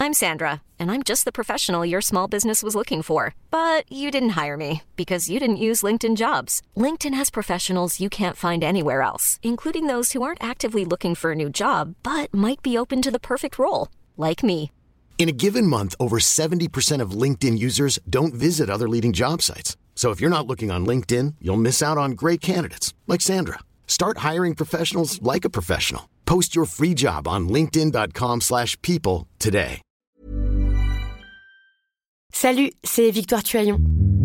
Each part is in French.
I'm Sandra, and I'm just the professional your small business was looking for. But you didn't hire me because you didn't use LinkedIn Jobs. LinkedIn has professionals you can't find anywhere else, including those who aren't actively looking for a new job, but might be open to the perfect role, like me. In a given month, over 70% of LinkedIn users don't visit other leading job sites. So if you're not looking on LinkedIn, you'll miss out on great candidates like Sandra. Start hiring professionals like a professional. Post your free job on linkedin.com/people today. Salut, c'est Victoire Tuaillon.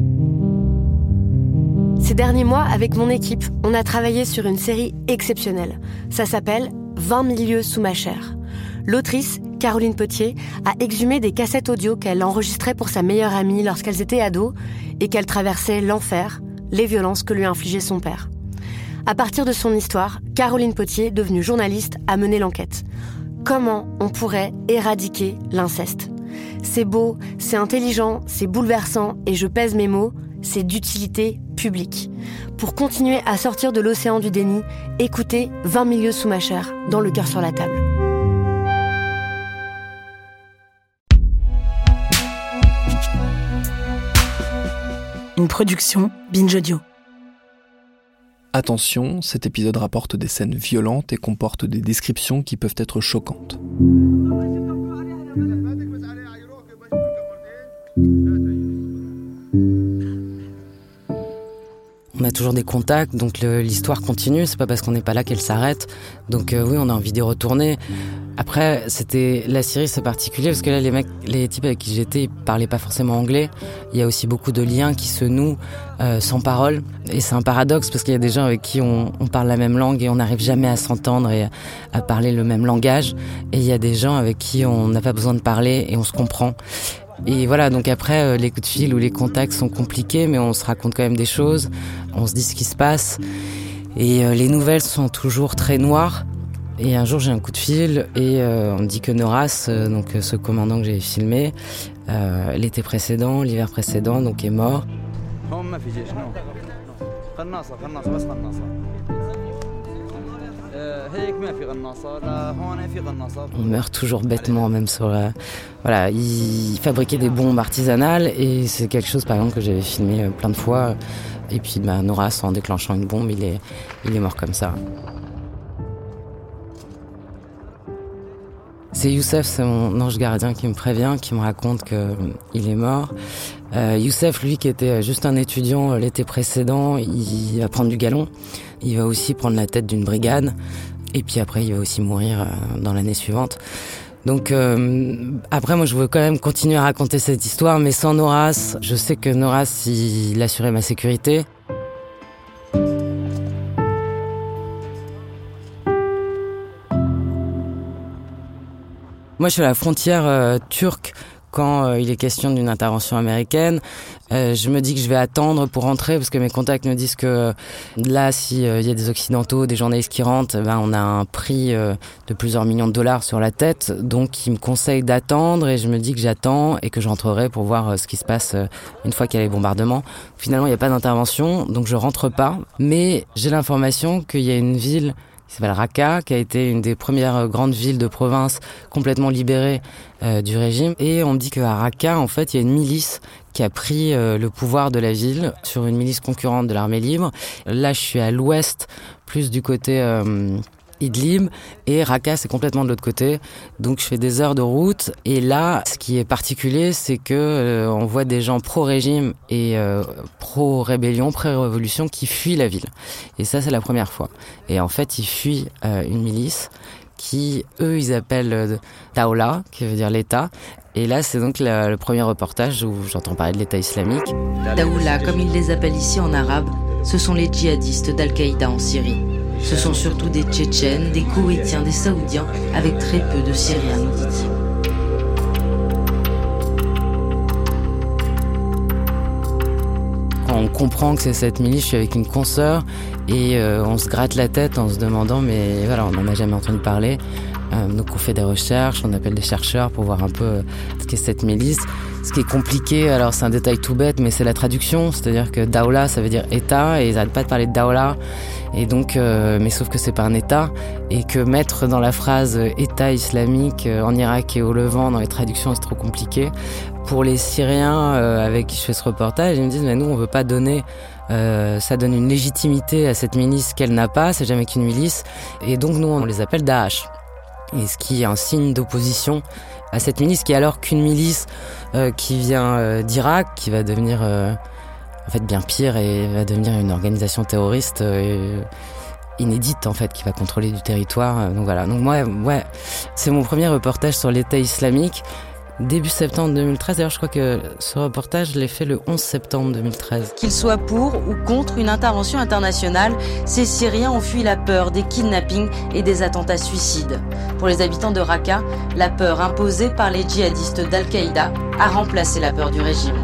Ces derniers mois, avec mon équipe, on a travaillé sur une série exceptionnelle. Ça s'appelle 20 000 lieues sous ma chair. L'autrice, Caroline Potier, a exhumé des cassettes audio qu'elle enregistrait pour sa meilleure amie lorsqu'elles étaient ados et qu'elle traversait l'enfer, les violences que lui infligeait son père. À partir de son histoire, Caroline Potier, devenue journaliste, a mené l'enquête. Comment on pourrait éradiquer l'inceste ? C'est beau, c'est intelligent, c'est bouleversant et je pèse mes mots, c'est d'utilité publique. Pour continuer à sortir de l'océan du déni, écoutez 20 000 lieues sous ma chair, dans Le cœur sur la table. Une production Binge Audio. Attention, cet épisode rapporte des scènes violentes et comporte des descriptions qui peuvent être choquantes. On a toujours des contacts, donc l'histoire continue, c'est pas parce qu'on n'est pas là qu'elle s'arrête. Donc oui, on a envie d'y retourner. Après, la Syrie, c'est particulier parce que là, les types avec qui j'étais, ils parlaient pas forcément anglais. Il y a aussi beaucoup de liens qui se nouent sans parole. Et c'est un paradoxe parce qu'il y a des gens avec qui on parle la même langue et on n'arrive jamais à s'entendre et à parler le même langage. Et il y a des gens avec qui on n'a pas besoin de parler et on se comprend. Et voilà, donc après, les coups de fil ou les contacts sont compliqués, mais on se raconte quand même des choses, on se dit ce qui se passe. Et les nouvelles sont toujours très noires. Et un jour, j'ai un coup de fil et on me dit que Noras, donc ce commandant que j'avais filmé, l'hiver précédent, donc est mort. On meurt toujours bêtement, même sur voilà, il fabriquait des bombes artisanales et c'est quelque chose, par exemple, que j'avais filmé plein de fois. Et puis, Noras, en déclenchant une bombe, il est mort comme ça. C'est Youssef, c'est mon ange gardien qui me prévient, qui me raconte qu'il est mort. Youssef, lui, qui était juste un étudiant l'été précédent, il va prendre du galon. Il va aussi prendre la tête d'une brigade. Et puis après, il va aussi mourir dans l'année suivante. Donc après, moi, je veux quand même continuer à raconter cette histoire, mais sans Noras. Je sais que Noras, il assurait ma sécurité. Moi, je suis à la frontière turque quand il est question d'une intervention américaine. Je me dis que je vais attendre pour rentrer parce que mes contacts me disent que là, s'il y a des Occidentaux, des journalistes qui rentrent, on a un prix de plusieurs millions de dollars sur la tête. Donc, ils me conseillent d'attendre et je me dis que j'attends et que je rentrerai pour voir ce qui se passe une fois qu'il y a les bombardements. Finalement, il n'y a pas d'intervention, donc je rentre pas. Mais j'ai l'information qu'il y a une ville qui s'appelle Raqqa, qui a été une des premières grandes villes de province complètement libérées du régime. Et on me dit qu'à Raqqa, en fait, il y a une milice qui a pris le pouvoir de la ville sur une milice concurrente de l'armée libre. Là, je suis à l'ouest, plus du côté Idlib, et Raqqa, c'est complètement de l'autre côté. Donc, je fais des heures de route. Et là, ce qui est particulier, c'est que on voit des gens pro-régime et pro-rébellion, pré-révolution qui fuient la ville. Et ça, c'est la première fois. Et en fait, ils fuient une milice qui, eux, ils appellent Daoula, qui veut dire l'État. Et là, c'est donc le premier reportage où j'entends parler de l'État islamique. Daoula, comme ils les appellent ici en arabe, ce sont les djihadistes d'Al-Qaïda en Syrie. Ce sont surtout des Tchétchènes, des Koweïtiens, des Saoudiens, avec très peu de Syriens, nous dit-il. Quand on comprend que c'est cette milice, je suis avec une consoeur et on se gratte la tête en se demandant, mais voilà, on n'en a jamais entendu parler. Donc on fait des recherches, on appelle des chercheurs pour voir un peu ce qu'est cette milice. Ce qui est compliqué, alors c'est un détail tout bête, mais c'est la traduction. C'est-à-dire que Daoula, ça veut dire État, et ils n'arrêtent pas de parler de Daoula. Et donc, mais sauf que c'est pas un État, et que mettre dans la phrase État islamique en Irak et au Levant dans les traductions, c'est trop compliqué. Pour les Syriens avec qui je fais ce reportage, ils me disent mais nous on veut pas donner, ça donne une légitimité à cette milice qu'elle n'a pas, c'est jamais qu'une milice, et donc nous on les appelle Daesh. Et ce qui est un signe d'opposition à cette milice qui est alors qu'une milice qui vient d'Irak, qui va devenir en fait bien pire et va devenir une organisation terroriste inédite en fait, qui va contrôler du territoire. Donc voilà. Donc moi, ouais, c'est mon premier reportage sur l'État islamique. Début septembre 2013, d'ailleurs je crois que ce reportage je l'ai fait le 11 septembre 2013. Qu'ils soient pour ou contre une intervention internationale, ces Syriens ont fui la peur des kidnappings et des attentats suicides. Pour les habitants de Raqqa, la peur imposée par les djihadistes d'Al-Qaïda a remplacé la peur du régime.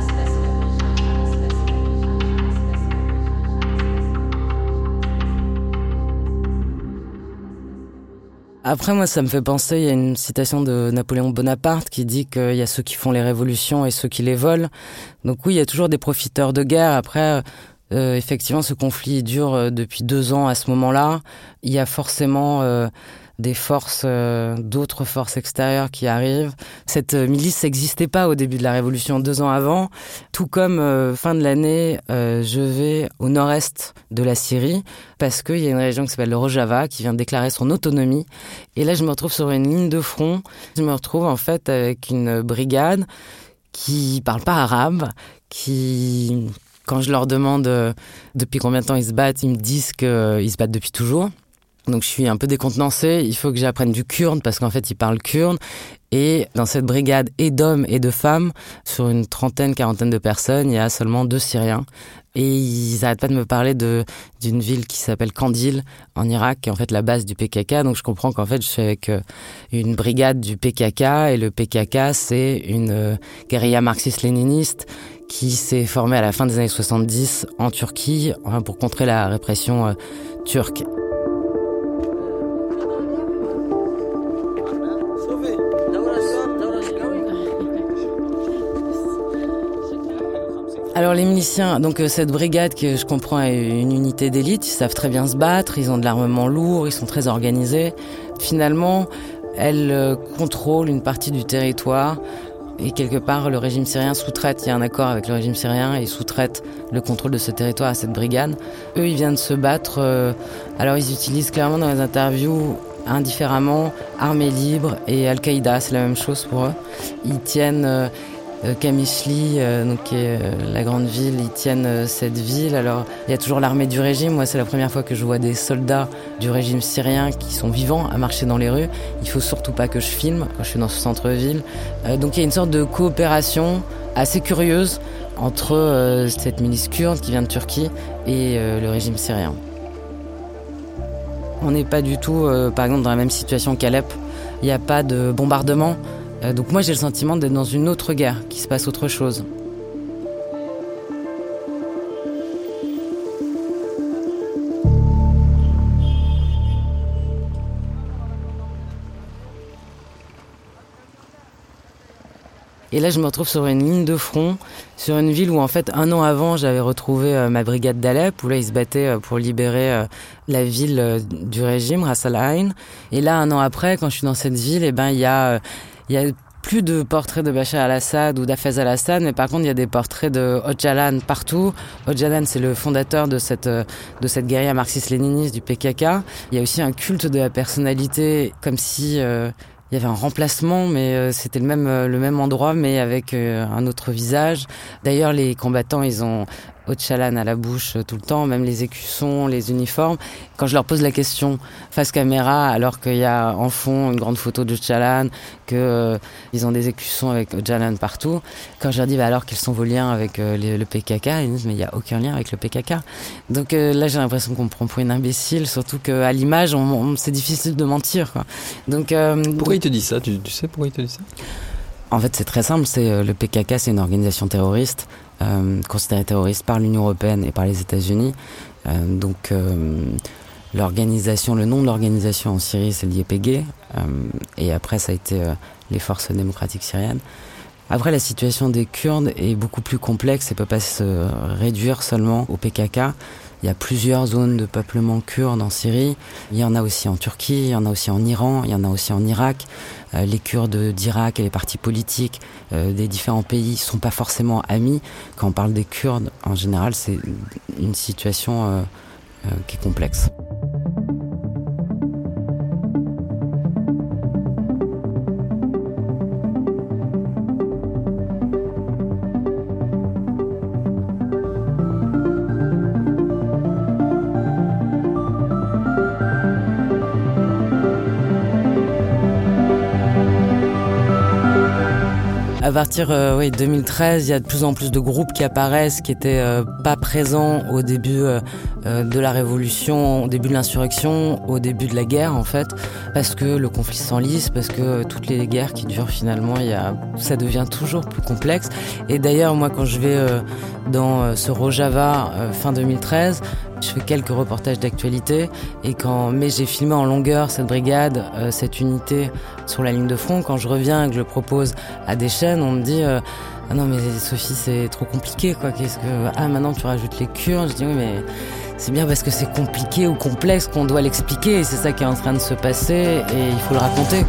Après, moi, ça me fait penser, il y a une citation de Napoléon Bonaparte qui dit qu'il y a ceux qui font les révolutions et ceux qui les volent. Donc oui, il y a toujours des profiteurs de guerre. Après, effectivement, ce conflit dure depuis 2 ans à ce moment-là. Il y a forcément des forces, d'autres forces extérieures qui arrivent. Cette milice n'existait pas au début de la Révolution, 2 ans avant. Tout comme fin de l'année, je vais au nord-est de la Syrie parce qu'il y a une région qui s'appelle le Rojava qui vient de déclarer son autonomie. Et là, je me retrouve sur une ligne de front. Je me retrouve en fait avec une brigade qui parle pas arabe, qui, quand je leur demande depuis combien de temps ils se battent, ils me disent qu'ils se battent depuis toujours. Donc je suis un peu décontenancée, il faut que j'apprenne du kurde parce qu'en fait ils parlent kurde. Et dans cette brigade et d'hommes et de femmes, sur une quarantaine de personnes, il y a seulement 2 Syriens. Et ils n'arrêtent pas de me parler d'une ville qui s'appelle Kandil en Irak, qui est en fait la base du PKK. Donc je comprends qu'en fait je suis avec une brigade du PKK, et le PKK c'est une guérilla marxiste-léniniste qui s'est formée à la fin des années 70 en Turquie, enfin, pour contrer la répression turque. Alors les miliciens, donc cette brigade que je comprends est une unité d'élite, ils savent très bien se battre, ils ont de l'armement lourd, ils sont très organisés. Finalement, elle contrôle une partie du territoire et quelque part le régime syrien sous-traite, il y a un accord avec le régime syrien et ils sous-traitent le contrôle de ce territoire à cette brigade. Eux, ils viennent se battre, alors ils utilisent clairement dans les interviews indifféremment Armée libre et Al-Qaïda, c'est la même chose pour eux. Ils tiennent Kamishli, donc qui est la grande ville, ils tiennent cette ville. Alors il y a toujours l'armée du régime. Moi, c'est la première fois que je vois des soldats du régime syrien qui sont vivants à marcher dans les rues. Il faut surtout pas que je filme quand je suis dans ce centre-ville. Donc il y a une sorte de coopération assez curieuse entre cette milice kurde qui vient de Turquie et le régime syrien. On n'est pas du tout, par exemple, dans la même situation qu'Alep. Il n'y a pas de bombardement. Donc moi j'ai le sentiment d'être dans une autre guerre, qu'il se passe autre chose. Et là je me retrouve sur une ligne de front, sur une ville où en fait 1 an avant j'avais retrouvé ma brigade d'Alep, où là ils se battaient pour libérer la ville du régime, Ras Al-Ain. Et là 1 an après, quand je suis dans cette ville, eh ben il y a plus de portraits de Bachar al-Assad ou d'Hafez al-Assad, mais par contre il y a des portraits de Öcalan partout. Öcalan, c'est le fondateur de cette guérilla marxiste-léniniste du PKK. Il y a aussi un culte de la personnalité, comme si il y avait un remplacement, mais c'était le même endroit, mais avec un autre visage. D'ailleurs, les combattants, ils ont Öcalan à la bouche tout le temps, même les écussons, les uniformes. Quand je leur pose la question face caméra, alors qu'il y a en fond une grande photo d'Öcalan, que ils ont des écussons avec Öcalan partout, quand je leur dis alors quels sont vos liens avec le PKK, ils disent mais il n'y a aucun lien avec le PKK. Donc là j'ai l'impression qu'on me prend pour une imbécile, surtout qu'à l'image c'est difficile de mentir, quoi. Donc pourquoi il te dit ça? Tu sais pourquoi il te dit ça? En fait c'est très simple, le PKK c'est une organisation terroriste considérée terroriste par l'Union européenne et par les États-Unis. Donc l'organisation, le nom de l'organisation en Syrie c'est l'YPG, et après ça a été les forces démocratiques syriennes. Après, la situation des Kurdes est beaucoup plus complexe et peut pas se réduire seulement au PKK. Il y a plusieurs zones de peuplement kurde en Syrie. Il y en a aussi en Turquie, il y en a aussi en Iran, il y en a aussi en Irak. Les Kurdes d'Irak et les partis politiques des différents pays sont pas forcément amis. Quand on parle des Kurdes, en général, c'est une situation qui est complexe. À partir 2013, il y a de plus en plus de groupes qui apparaissent, qui étaient pas présents au début de la révolution, au début de l'insurrection, au début de la guerre en fait, parce que le conflit s'enlise, parce que toutes les guerres qui durent finalement, ça devient toujours plus complexe. Et d'ailleurs, moi, quand je vais dans ce Rojava fin 2013, je fais quelques reportages d'actualité mais j'ai filmé en longueur cette brigade, cette unité sur la ligne de front. Quand je reviens et que je le propose à des chaînes, on me dit ah non mais Sophie, c'est trop compliqué quoi. Maintenant tu rajoutes les Kurdes. Je dis oui mais c'est bien parce que c'est compliqué ou complexe qu'on doit l'expliquer et c'est ça qui est en train de se passer et il faut le raconter.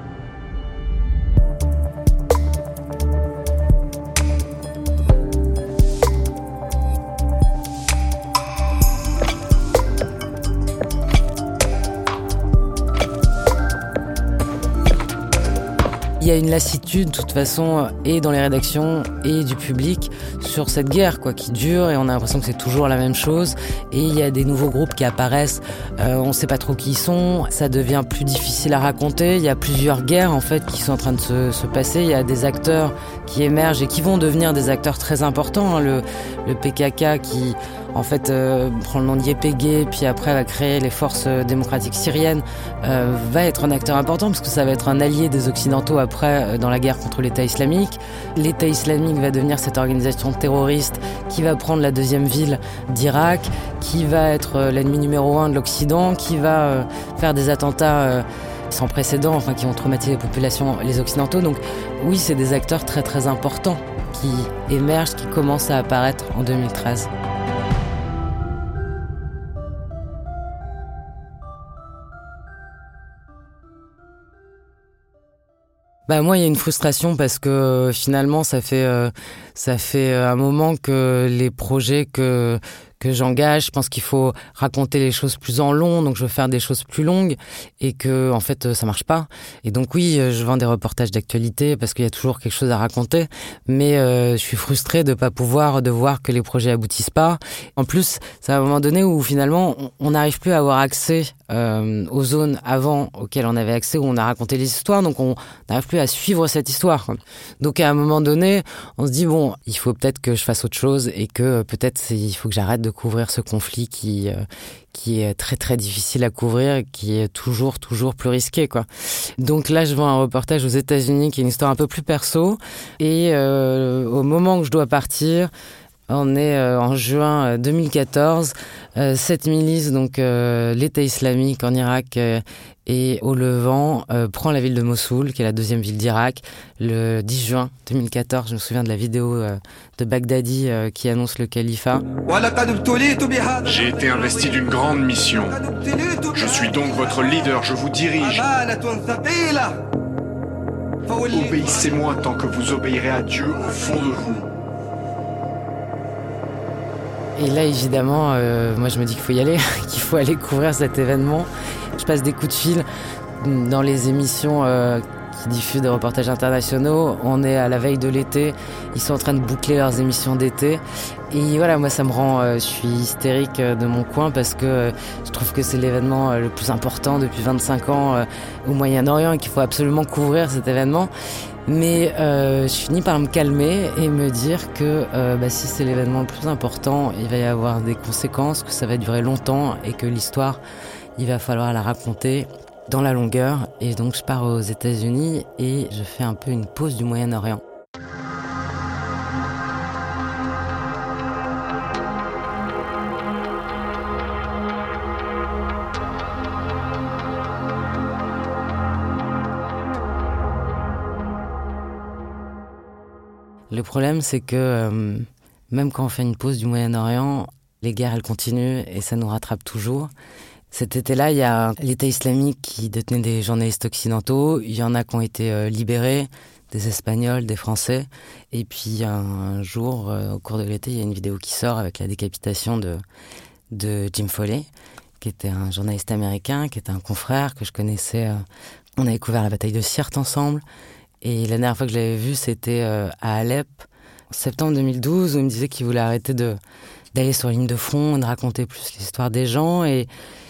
Il y a une lassitude, de toute façon, et dans les rédactions, et du public, sur cette guerre, qui dure, et on a l'impression que c'est toujours la même chose. Et il y a des nouveaux groupes qui apparaissent, on sait pas trop qui ils sont, ça devient plus difficile à raconter. Il y a plusieurs guerres, en fait, qui sont en train de se passer. Il y a des acteurs qui émergent et qui vont devenir des acteurs très importants. Le PKK qui, en fait, prend le nom d'YPG, puis après va créer les forces démocratiques syriennes, va être un acteur important, parce que ça va être un allié des Occidentaux après dans la guerre contre l'État islamique. L'État islamique va devenir cette organisation terroriste qui va prendre la deuxième ville d'Irak, qui va être l'ennemi numéro 1 de l'Occident, qui va faire des attentats sans précédent, qui vont traumatiser les populations, les Occidentaux. Donc oui, c'est des acteurs très très importants qui émergent, qui commencent à apparaître en 2013. Moi, il y a une frustration parce que finalement, ça fait un moment que les projets que j'engage, je pense qu'il faut raconter les choses plus en long, donc je veux faire des choses plus longues et que en fait ça marche pas. Et donc oui, je vends des reportages d'actualité parce qu'il y a toujours quelque chose à raconter, mais je suis frustrée de voir que les projets aboutissent pas. En plus, c'est à un moment donné où finalement on n'arrive plus à avoir accès aux zones avant auxquelles on avait accès, où on a raconté les histoires, donc on n'arrive plus à suivre cette histoire. Donc à un moment donné, on se dit bon, il faut peut-être que je fasse autre chose et que peut-être il faut que j'arrête de couvrir ce conflit qui est très très difficile à couvrir et qui est toujours plus risqué Donc là je vends un reportage aux États-Unis qui est une histoire un peu plus perso et au moment où je dois partir, on est en juin 2014, cette milice, donc l'État islamique en Irak et au Levant, prend la ville de Mossoul, qui est la deuxième ville d'Irak, le 10 juin 2014. Je me souviens de la vidéo de Baghdadi qui annonce le califat. J'ai été investi d'une grande mission. Je suis donc votre leader, je vous dirige. Obéissez-moi tant que vous obéirez à Dieu au fond de vous. Et là, évidemment, moi je me dis qu'il faut y aller, qu'il faut aller couvrir cet événement. Je passe des coups de fil dans les émissions qui diffusent des reportages internationaux. On est à la veille de l'été, ils sont en train de boucler leurs émissions d'été. Et voilà, moi ça me rend, je suis hystérique de mon coin parce que je trouve que c'est l'événement le plus important depuis 25 ans au Moyen-Orient et qu'il faut absolument couvrir cet événement. Mais je finis par me calmer et me dire que si c'est l'événement le plus important, il va y avoir des conséquences, que ça va durer longtemps et que l'histoire, il va falloir la raconter dans la longueur. Et donc je pars aux États-Unis et je fais un peu une pause du Moyen-Orient. Le problème, c'est que même quand on fait une pause du Moyen-Orient, les guerres, elles continuent et ça nous rattrape toujours. Cet été-là, il y a l'État islamique qui détenait des journalistes occidentaux. Il y en a qui ont été libérés, des Espagnols, des Français. Et puis un jour, au cours de l'été, il y a une vidéo qui sort avec la décapitation de Jim Foley, qui était un journaliste américain, qui était un confrère que je connaissais. On avait couvert la bataille de Sirte ensemble. Et la dernière fois que je l'avais vu, c'était à Alep, en septembre 2012, où il me disait qu'il voulait arrêter d'aller sur la ligne de front et de raconter plus l'histoire des gens. Et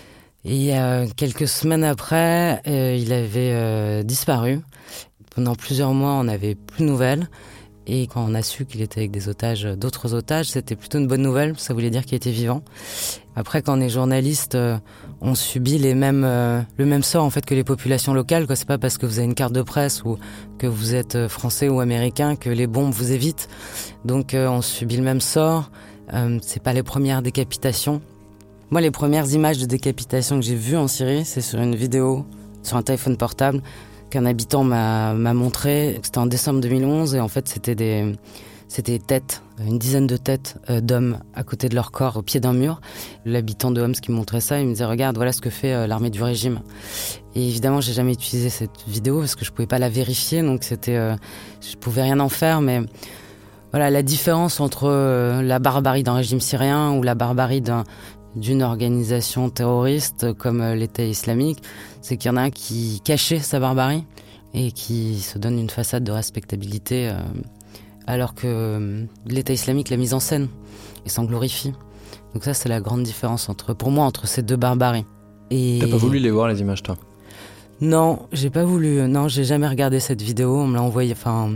quelques semaines après, il avait disparu. Pendant plusieurs mois, on n'avait plus de nouvelles. Et quand on a su qu'il était avec d'autres otages, c'était plutôt une bonne nouvelle. Ça voulait dire qu'il était vivant. Après, quand on est journaliste, on subit le même sort en fait que les populations locales. C'est pas parce que vous avez une carte de presse ou que vous êtes français ou américain que les bombes vous évitent. Donc, on subit le même sort. C'est pas les premières décapitations. Moi, les premières images de décapitation que j'ai vues en Syrie, c'est sur une vidéo, sur un téléphone portable, qu'un habitant m'a montré. C'était en décembre 2011 et en fait, c'était des têtes, une dizaine de têtes d'hommes à côté de leur corps, au pied d'un mur. L'habitant de Homs qui me montrait ça, il me disait « Regarde, voilà ce que fait l'armée du régime ». Et évidemment, j'ai jamais utilisé cette vidéo parce que je pouvais pas la vérifier, donc je pouvais rien en faire, mais voilà, la différence entre la barbarie d'un régime syrien ou la barbarie d'une organisation terroriste comme l'État islamique, c'est qu'il y en a un qui cachait sa barbarie et qui se donne une façade de respectabilité alors que l'État islamique l'a mise en scène et s'en glorifie. Donc ça, c'est la grande différence pour moi entre ces deux barbaries. Et... T'as pas voulu les voir, les images, toi? Non, j'ai pas voulu. Non, j'ai jamais regardé cette vidéo. On me l'a envoyé.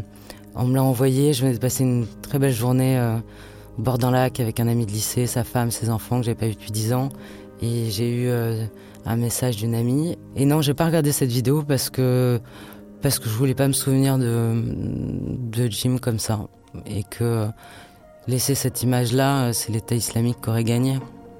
Je venais de passer une très belle journée au bord d'un lac avec un ami de lycée, sa femme, ses enfants que j'avais pas vu depuis 10 ans. Et j'ai eu un message d'une amie. Et non, j'ai pas regardé cette vidéo parce que je voulais pas me souvenir de Jim comme ça. Et que laisser cette image-là, c'est l'État islamique qui aurait gagné.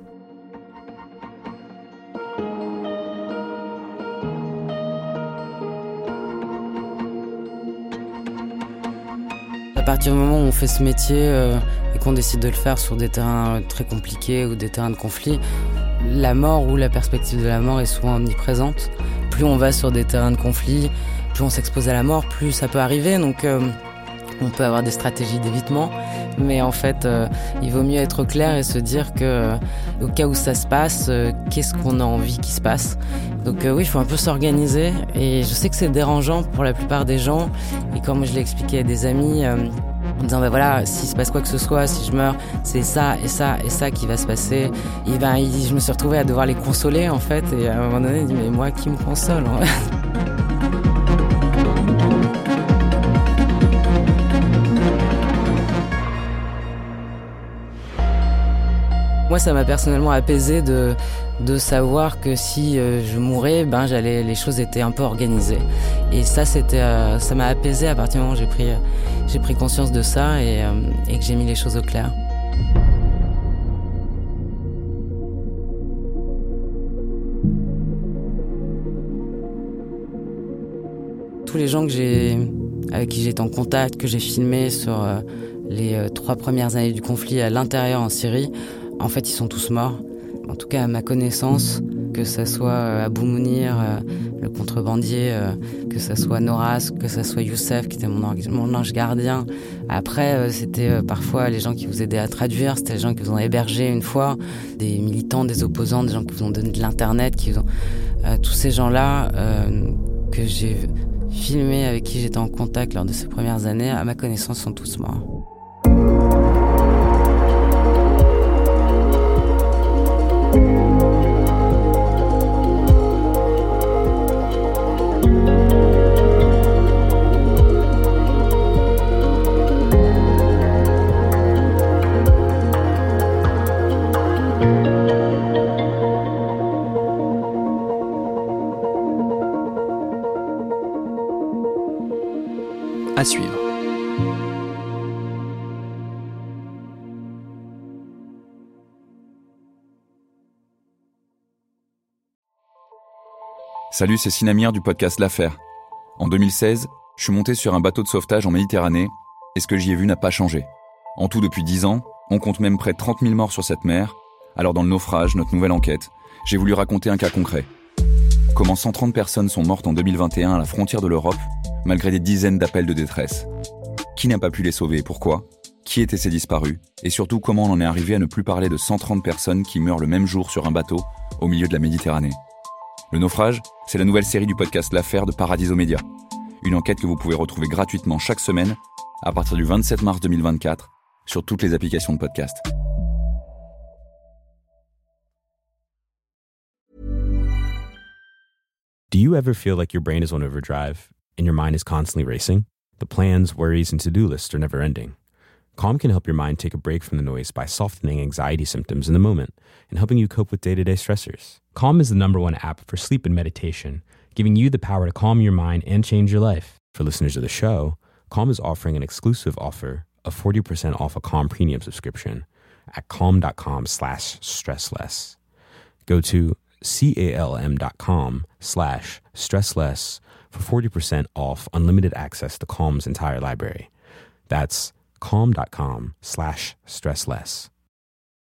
À partir du moment où on fait ce métier et qu'on décide de le faire sur des terrains très compliqués ou des terrains de conflit, la mort ou la perspective de la mort est souvent omniprésente. Plus on va sur des terrains de conflit, plus on s'expose à la mort, plus ça peut arriver. Donc on peut avoir des stratégies d'évitement, mais en fait, il vaut mieux être clair et se dire que au cas où ça se passe, qu'est-ce qu'on a envie qu'il se passe. Donc oui, il faut un peu s'organiser. Et je sais que c'est dérangeant pour la plupart des gens. Et quand moi je l'ai expliqué à des amis, en disant voilà, s'il se passe quoi que ce soit, si je meurs, c'est ça et ça et ça qui va se passer. Et je me suis retrouvée à devoir les consoler en fait. Et à un moment donné, il dit mais moi qui me console hein. Moi, ça m'a personnellement apaisé de savoir que si je mourais, les choses étaient un peu organisées. Et ça, ça m'a apaisé à partir du moment où j'ai pris conscience de ça et que j'ai mis les choses au clair. Tous les gens avec qui j'étais en contact, que j'ai filmés sur les 3 premières années du conflit à l'intérieur en Syrie, en fait, ils sont tous morts. En tout cas, à ma connaissance, que ça soit Abou Mounir, le contrebandier, que ça soit Noras, que ça soit Youssef, qui était mon ange gardien. Après, c'était parfois les gens qui vous aidaient à traduire, c'était les gens qui vous ont hébergé une fois, des militants, des opposants, des gens qui vous ont donné de l'internet, tous ces gens-là que j'ai filmés, avec qui j'étais en contact lors de ces premières années, à ma connaissance, sont tous morts. À suivre. Salut, c'est Sinamir du podcast L'Affaire. En 2016, je suis monté sur un bateau de sauvetage en Méditerranée Et ce que j'y ai vu n'a pas changé. En tout, depuis 10 ans, on compte même près de 30 000 morts sur cette mer. Alors dans le naufrage, notre nouvelle enquête, j'ai voulu raconter un cas concret. Comment 130 personnes sont mortes en 2021 à la frontière de l'Europe, malgré des dizaines d'appels de détresse. Qui n'a pas pu les sauver et pourquoi ? Qui étaient ces disparus ? Et surtout, comment on en est arrivé à ne plus parler de 130 personnes qui meurent le même jour sur un bateau au milieu de la Méditerranée ? Le naufrage, c'est la nouvelle série du podcast L'Affaire de Paradiso Media. Une enquête que vous pouvez retrouver gratuitement chaque semaine à partir du 27 mars 2024 sur toutes les applications de podcast. Do you ever feel like your brain is on overdrive and your mind is constantly racing? The plans, worries, and to-do lists are never ending. Calm can help your mind take a break from the noise by softening anxiety symptoms in the moment and helping you cope with day-to-day stressors. Calm is the #1 app for sleep and meditation, giving you the power to calm your mind and change your life. For listeners of the show, Calm is offering an exclusive offer of 40% off a Calm premium subscription at calm.com/stressless. Go to calm.com/stressless for 40% off unlimited access to Calm's entire library. That's calm.com/stressless.